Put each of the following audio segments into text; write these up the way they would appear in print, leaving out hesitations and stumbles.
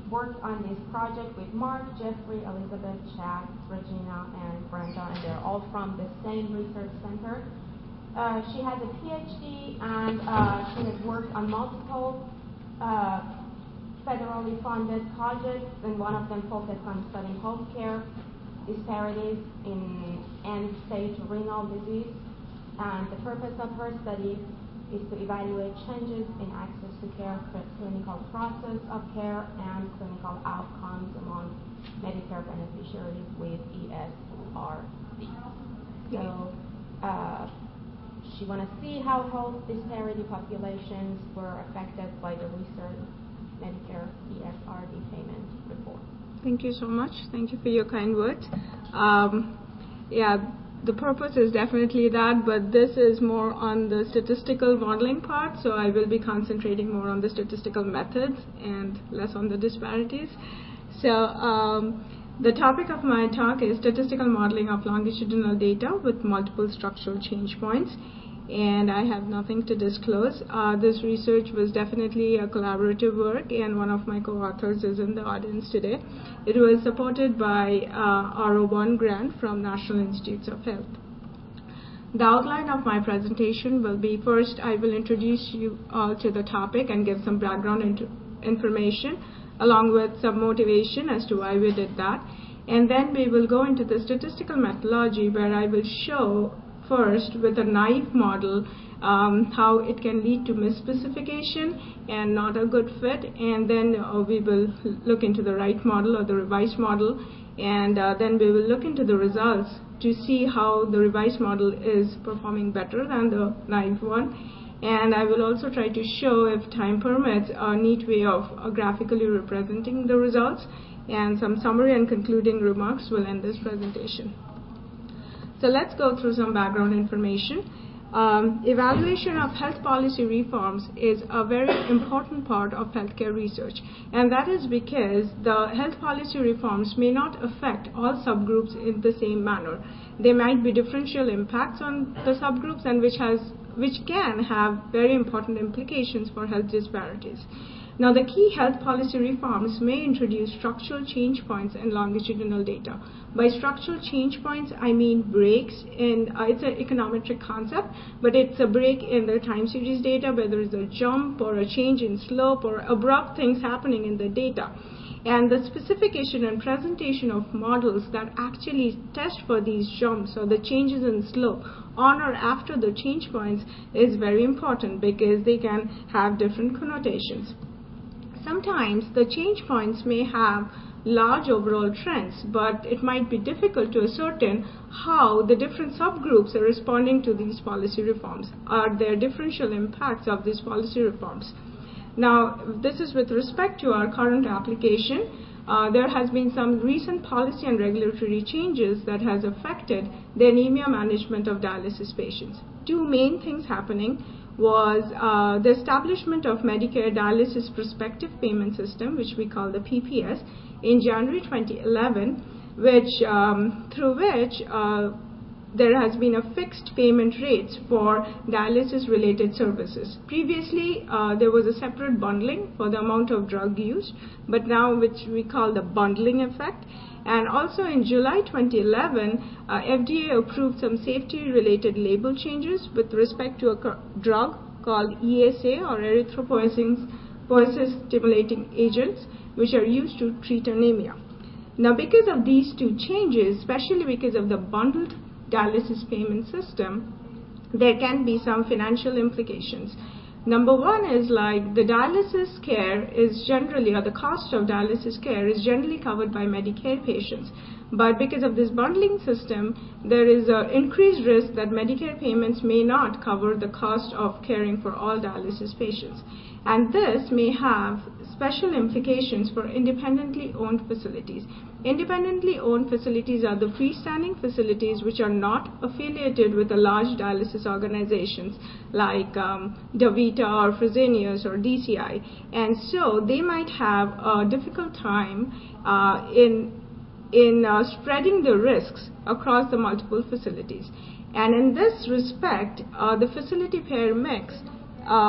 worked on this project with Mark, Jeffrey, Elizabeth, Chad, Regina, and Brenda, and they're all from the same research center. She has a PhD, and she has worked on multiple federally funded projects, and one of them focused on studying healthcare disparities in end-stage renal disease. And the purpose of her study is to evaluate changes in access to care, clinical process of care, and clinical outcomes among Medicare beneficiaries with ESRD. So she wants to see how health disparity populations were affected by the recent Medicare ESRD payment reform. Thank you so much. Thank you for your kind words. The purpose is definitely that, but this is more on the statistical modeling part, so I will be concentrating more on the statistical methods and less on the disparities. So the topic of my talk is statistical modeling of longitudinal data with multiple structural change points, and I have nothing to disclose. This research was definitely a collaborative work, and one of my co-authors is in the audience today. It was supported by R01 grant from National Institutes of Health. The outline of my presentation will be, first, I will introduce you all to the topic and give some background information, along with some motivation as to why we did that. And then we will go into the statistical methodology, where I will show first with a naive model how it can lead to misspecification and not a good fit, and then we will look into the right model or the revised model, and then we will look into the results to see how the revised model is performing better than the naive one. And I will also try to show, if time permits, a neat way of graphically representing the results, and some summary and concluding remarks will end this presentation. So let's go through some background information. Evaluation of health policy reforms is a very important part of healthcare research, and that is because the health policy reforms may not affect all subgroups in the same manner. There might be differential impacts on the subgroups, and which can have very important implications for health disparities. Now, the key health policy reforms may introduce structural change points in longitudinal data. By structural change points, I mean breaks in, it's an econometric concept, but it's a break in the time series data, where there is a jump or a change in slope or abrupt things happening in the data. And the specification and presentation of models that actually test for these jumps or the changes in slope on or after the change points is very important, because they can have different connotations. Sometimes the change points may have large overall trends, but it might be difficult to ascertain how the different subgroups are responding to these policy reforms. Are there differential impacts of these policy reforms? Now, this is with respect to our current application. There has been some recent policy and regulatory changes that has affected the anemia management of dialysis patients. Two main things happening was the establishment of Medicare Dialysis Prospective Payment System, which we call the PPS, in January 2011, through which there has been a fixed payment rates for dialysis-related services. Previously, there was a separate bundling for the amount of drug used, but now which we call the bundling effect. And also in July 2011, FDA approved some safety-related label changes with respect to a drug called ESA, or erythropoiesis-stimulating agents, which are used to treat anemia. Now, because of these two changes, especially because of the bundled dialysis payment system, there can be some financial implications. Number one is, like, the dialysis care is generally, or the cost of dialysis care is generally covered by Medicare patients. But because of this bundling system, there is an increased risk that Medicare payments may not cover the cost of caring for all dialysis patients. And this may have special implications for independently owned facilities. Independently owned facilities are the freestanding facilities which are not affiliated with the large dialysis organizations like DaVita or Fresenius or DCI. And so they might have a difficult time in spreading the risks across the multiple facilities. And in this respect, the facility payer mix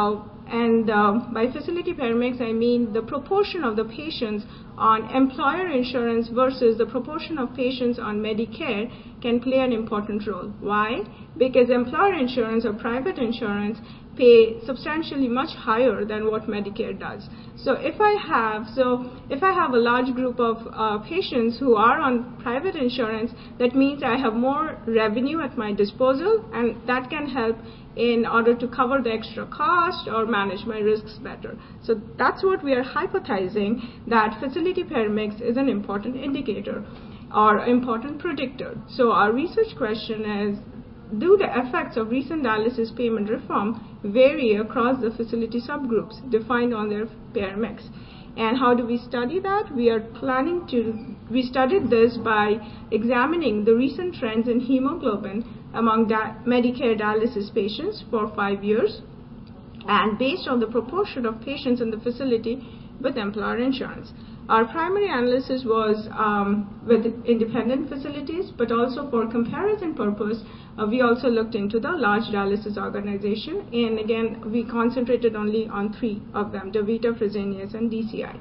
And by facility payer mix, I mean the proportion of the patients on employer insurance versus the proportion of patients on Medicare can play an important role. Why? Because employer insurance or private insurance pay substantially much higher than what Medicare does. So if I have a large group of patients who are on private insurance, that means I have more revenue at my disposal, and that can help in order to cover the extra cost or manage my risks better. So that's what we are hypothesizing, that facility payer mix is an important indicator or important predictor. So our research question is, do the effects of recent dialysis payment reform vary across the facility subgroups defined on their payer mix? And how do we study that? We studied this by examining the recent trends in hemoglobin among Medicare dialysis patients for 5 years, and based on the proportion of patients in the facility with employer insurance. Our primary analysis was with independent facilities, but also for comparison purpose, we also looked into the large dialysis organization, and again, we concentrated only on 3 of them, DaVita, Fresenius, and DCI.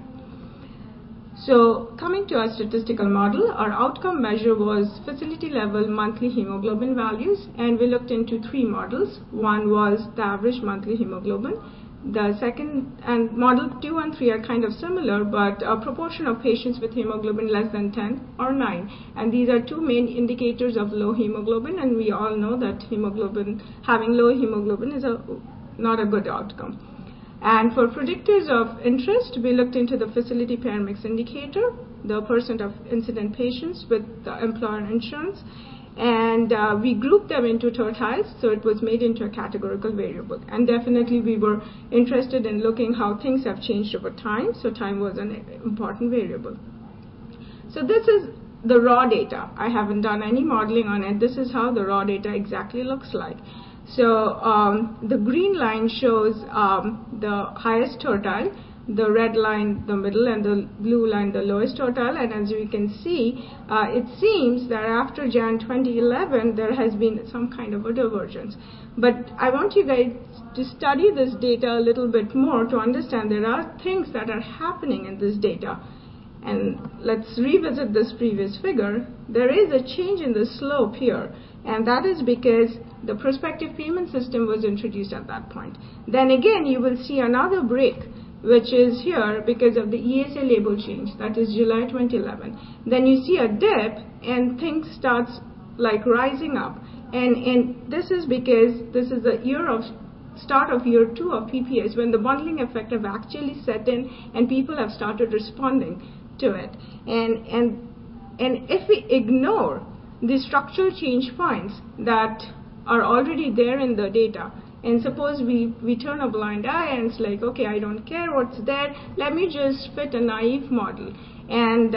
So coming to our statistical model, our outcome measure was facility-level monthly hemoglobin values, and we looked into 3 models. One was the average monthly hemoglobin. The second, and model 2 and 3 are kind of similar, but a proportion of patients with hemoglobin less than 10 or 9. And these are 2 main indicators of low hemoglobin, and we all know that having low hemoglobin is not a good outcome. And for predictors of interest, we looked into the facility payer mix indicator, the percent of incident patients with the employer insurance, and we grouped them into tertiles, so it was made into a categorical variable. And definitely we were interested in looking how things have changed over time, so time was an important variable. So this is the raw data. I haven't done any modeling on it. This is how the raw data exactly looks like. So the green line shows the highest tertile, the red line the middle, and the blue line the lowest tertile. And as you can see, it seems that after Jan 2011 there has been some kind of a divergence. But I want you guys to study this data a little bit more to understand there are things that are happening in this data. And let's revisit this previous figure. There is a change in the slope here, and that is because the prospective payment system was introduced at that point. Then again, you will see another break, which is here because of the ESA label change, that is July 2011. Then you see a dip, and things starts like rising up. And this is because this is the start of year 2 of PPS, when the bundling effect have actually set in and people have started responding to it. And if we ignore the structural change points that are already there in the data, and suppose we turn a blind eye and it's like, okay, I don't care what's there, let me just fit a naive model. And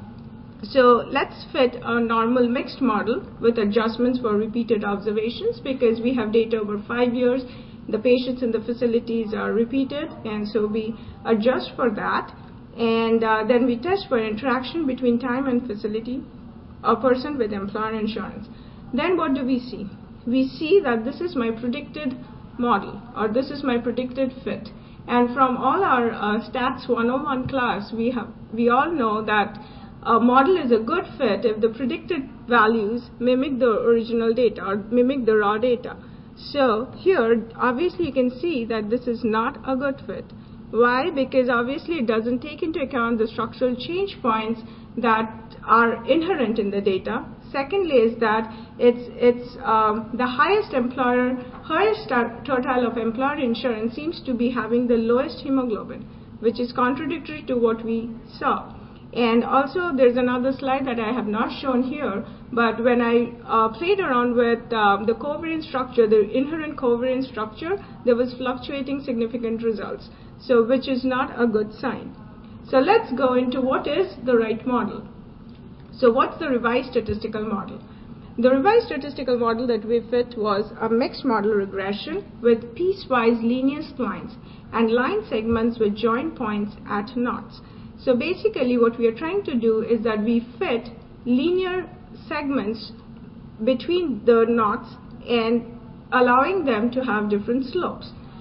so let's fit a normal mixed model with adjustments for repeated observations, because we have data over 5 years. The patients in the facilities are repeated, and so we adjust for that. And then we test for interaction between time and facility, a person with employer insurance. Then what do we see? We see that this is my predicted model, or this is my predicted fit. And from all our Stats 101 class, we all know that a model is a good fit if the predicted values mimic the original data or mimic the raw data. So here, obviously you can see that this is not a good fit. Why? Because obviously it doesn't take into account the structural change points that are inherent in the data. Secondly is that it's the highest tertile of employer insurance seems to be having the lowest hemoglobin, which is contradictory to what we saw. And also there's another slide that I have not shown here, but when I played around with the covariance structure, the inherent covariance structure, there was fluctuating significant results, so which is not a good sign. So let's go into what is the right model. So what's the revised statistical model? The revised statistical model that we fit was a mixed model regression with piecewise linear splines and line segments with join points at knots. So basically what we are trying to do is that we fit linear segments between the knots and allowing them to have different slopes.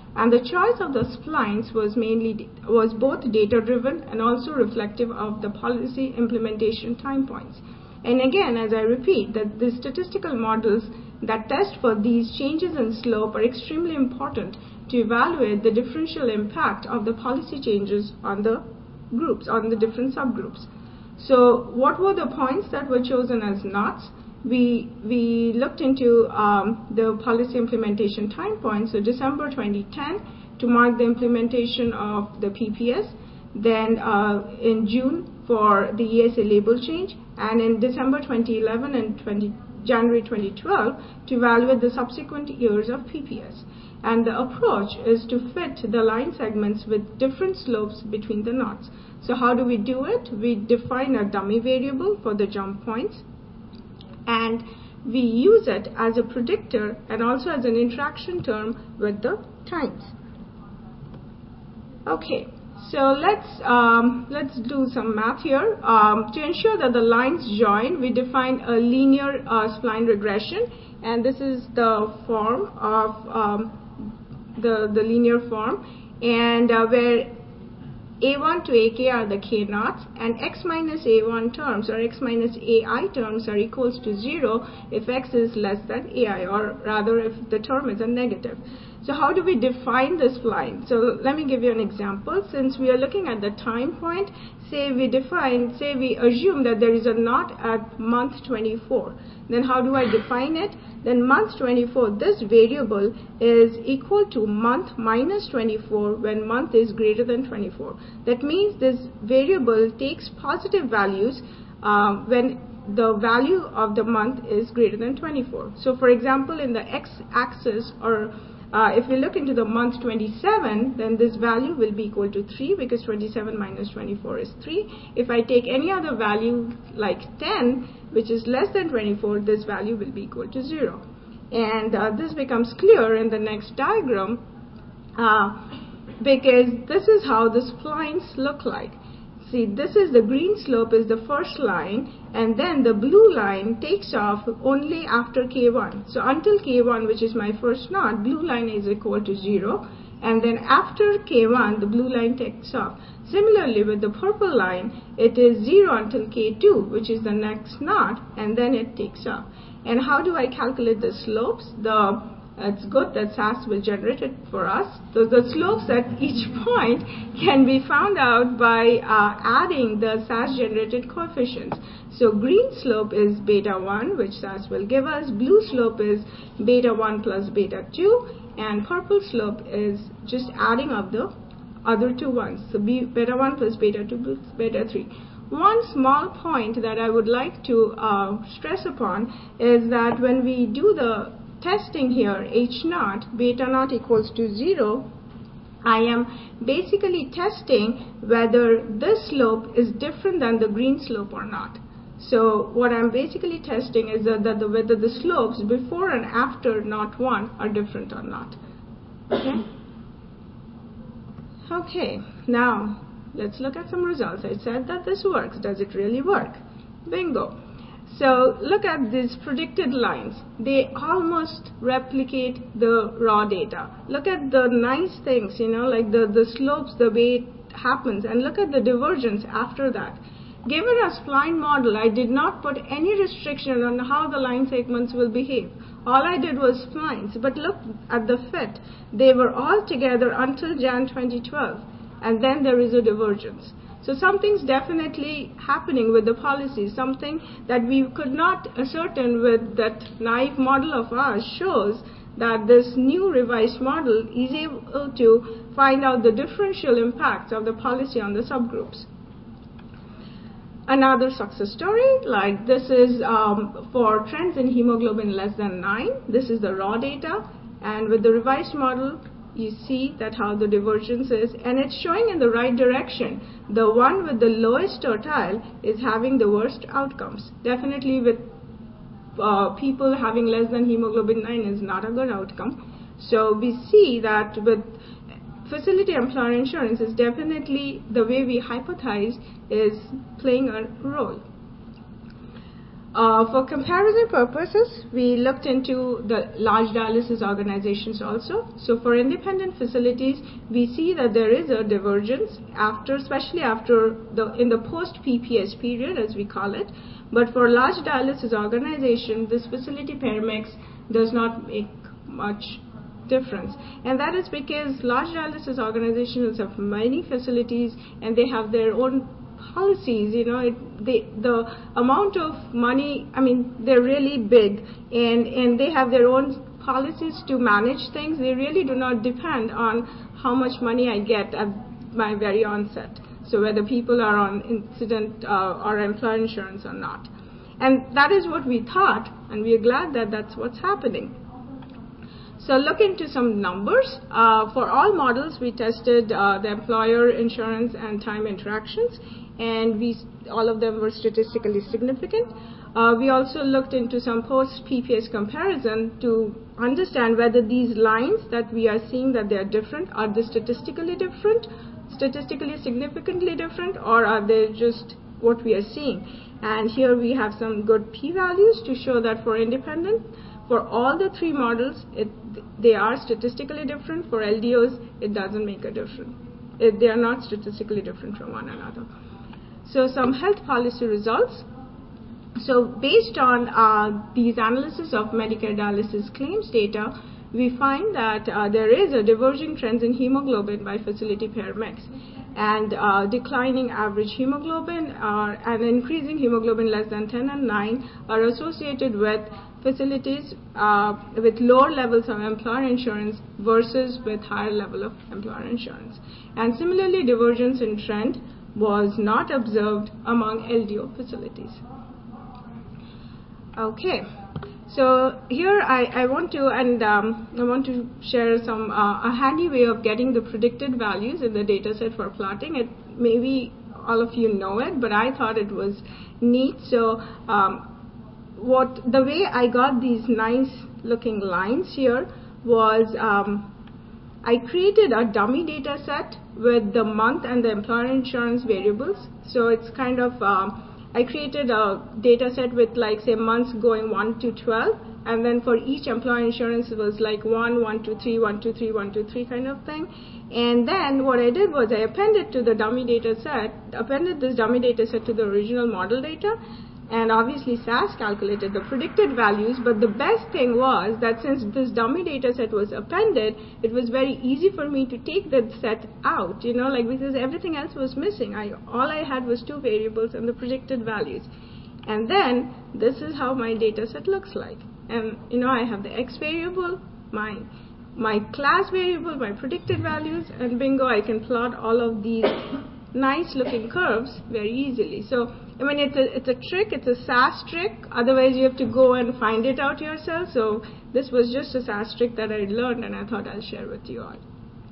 And the choice of the splines was both data-driven and also reflective of the policy implementation time points. And again, as I repeat, that the statistical models that test for these changes in slope are extremely important to evaluate the differential impact of the policy changes on the groups, on the different subgroups. So what were the points that were chosen as knots? We looked into the policy implementation time points, so December 2010 to mark the implementation of the PPS, then in June for the ESA label change, and in December 2011 and January 2012 to evaluate the subsequent years of PPS. And the approach is to fit the line segments with different slopes between the knots. So how do we do it? We define a dummy variable for the jump points, and we use it as a predictor and also as an interaction term with the times. Okay, so let's do some math here. To ensure that the lines join, we define a linear spline regression, and this is the form of the linear form, and where A1 to AK are the K knots, and X minus A1 terms or X minus AI terms are equals to 0 if X is less than AI, or rather if the term is a negative. So how do we define this spline? So let me give you an example. Since we are looking at the time point, say we assume that there is a knot at month 24. Then how do I define it? Then month 24, this variable is equal to month minus 24 when month is greater than 24. That means this variable takes positive values when the value of the month is greater than 24. So for example, in the x-axis, or if we look into the month 27, then this value will be equal to 3 because 27 minus 24 is 3. If I take any other value like 10, which is less than 24, this value will be equal to 0. And this becomes clear in the next diagram because this is how the splines look like. See, this is the green slope is the first line, and then the blue line takes off only after K1. So until K1, which is my first knot, blue line is equal to 0, and then after K1, the blue line takes off. Similarly, with the purple line, it is 0 until K2, which is the next knot, and then it takes off. And how do I calculate the slopes? It's good that SAS will generate it for us. So the slopes at each point can be found out by adding the SAS generated coefficients. So green slope is beta 1, which SAS will give us. Blue slope is beta 1 plus beta 2. And purple slope is just adding up the other two ones. So beta 1 plus beta 2 plus beta 3. One small point that I would like to stress upon is that when we do the testing here, H naught, beta naught equals to 0, I am basically testing whether this slope is different than the green slope or not. So what I'm basically testing is whether the slopes before and after knot 1 are different or not. Okay? Okay, now let's look at some results. I said that this works. Does it really work? Bingo. So look at these predicted lines. They almost replicate the raw data. Look at the nice things, like the slopes, the way it happens, and look at the divergence after that. Given a spline model, I did not put any restriction on how the line segments will behave. All I did was splines, but look at the fit. They were all together until Jan 2012, and then there is a divergence. So something's definitely happening with the policy, something that we could not ascertain with that naive model of ours shows that this new revised model is able to find out the differential impacts of the policy on the subgroups. Another success story, like this is for trends in hemoglobin less than 9. This is the raw data, and with the revised model, you see that how the divergence is, and it's showing in the right direction. The one with the lowest tertile is having the worst outcomes. Definitely with people having less than hemoglobin 9 is not a good outcome. So we see that with facility employer insurance is definitely the way we hypothesized is playing a role. For comparison purposes, we looked into the large dialysis organizations also. So for independent facilities, we see that there is a divergence especially in the post-PPS period, as we call it. But for large dialysis organization, this facility payer mix does not make much difference. And that is because large dialysis organizations have many facilities and they have their own policies. The amount of money, they're really big, and they have their own policies to manage things. They really do not depend on how much money I get at my very onset. So whether people are on incident or employer insurance or not. And that is what we thought, and we are glad that that's what's happening. So look into some numbers. For all models, we tested the employer insurance and time interactions, and all of them were statistically significant. We also looked into some post-PPS comparison to understand whether these lines that we are seeing that they are different, are they statistically different, statistically significantly different, or are they just what we are seeing? And here we have some good p-values to show that for independent, for all the three models, they are statistically different. For LDOs, it doesn't make a difference. They are not statistically different from one another. So some health policy results. So based on these analysis of Medicare dialysis claims data, we find that there is a diverging trends in hemoglobin by facility payer mix, and declining average hemoglobin and increasing hemoglobin less than 10 and 9 are associated with facilities with lower levels of employer insurance versus with higher level of employer insurance. And similarly, divergence in trend was not observed among LDO facilities. Okay, so here I want to share some a handy way of getting the predicted values in the data set for plotting it. Maybe all of you know it, but I thought it was neat. So the way I got these nice looking lines here was I created a dummy data set with the month and the employer insurance variables. So it's kind of I created a data set with, like, say, months going 1 to 12, and then for each employer insurance it was like 1, 1, 2, 3, 1, 2, 3, 1, 2, 3 kind of thing. And then what I did was I appended this dummy data set to the original model data, and obviously SAS calculated the predicted values. But the best thing was that since this dummy data set was appended, it was very easy for me to take that set out, because everything else was missing. All I had was two variables and the predicted values. And then this is how my data set looks like. And I have the X variable, my class variable, my predicted values, and bingo, I can plot all of these nice looking curves very easily. So it's a trick, it's a SAS trick, otherwise you have to go and find it out yourself. So this was just a SAS trick that I learned, and I thought I'll share with you all.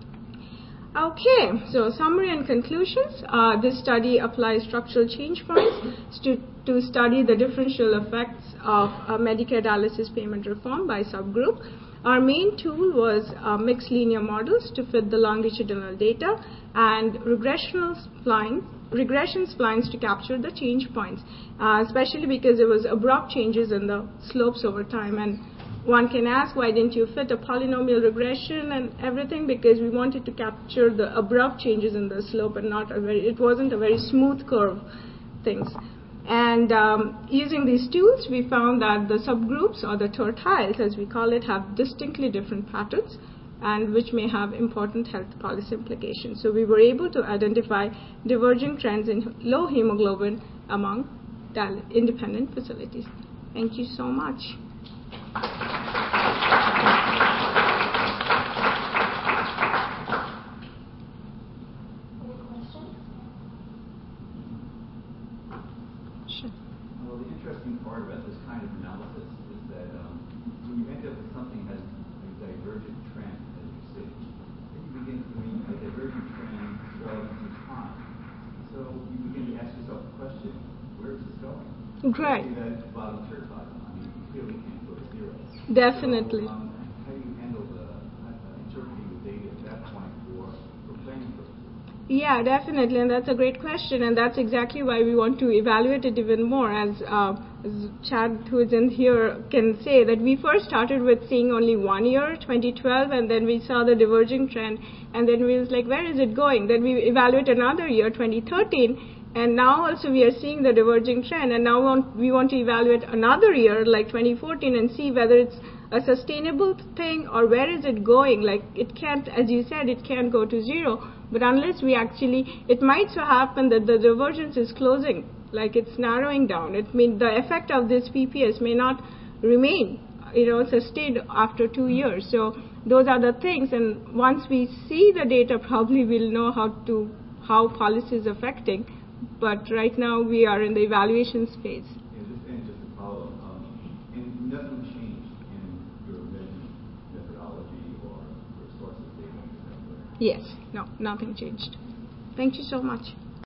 Okay, so summary and conclusions. This study applies structural change points to study the differential effects of Medicare dialysis payment reform by subgroup. Our main tool was mixed linear models to fit the longitudinal data and regression splines to capture the change points, especially because there was abrupt changes in the slopes over time. And one can ask, why didn't you fit a polynomial regression and everything? Because we wanted to capture the abrupt changes in the slope and it wasn't a very smooth curve things. And using these tools, we found that the subgroups, or the tertiles as we call it, have distinctly different patterns, and which may have important health policy implications. So we were able to identify diverging trends in low hemoglobin among independent facilities. Thank you so much. Well, the interesting part about this kind of analysis is that when you end up with something that has a divergent trend, as you see, then you begin to mean a divergent trend relevant to time. So you begin to ask yourself the question, where is this going? Great. You see that bottom tertile. You clearly can't go to zero. Definitely. So, how do you handle the interpreting the data at that point for planning purposes? Yeah, definitely, and that's a great question, and that's exactly why we want to evaluate it even more. As Chad, who is in here, can say that we first started with seeing only 1 year, 2012, and then we saw the diverging trend, and then we was like, where is it going? Then we evaluate another year, 2013, and now also we are seeing the diverging trend, and now we want to evaluate another year, like 2014, and see whether it's a sustainable thing or where is it going. Like, it can't, as you said, it can't go to zero, but unless we actually, it might so happen that the divergence is closing, like it's narrowing down. It means the effect of this PPS may not remain, sustained after 2 years. So those are the things, and once we see the data, probably we'll know how policy is affecting. But right now we are in the evaluation phase. And just to follow up, and nothing changed in your measurement methodology or your source of data? Yes, no, nothing changed. Thank you so much.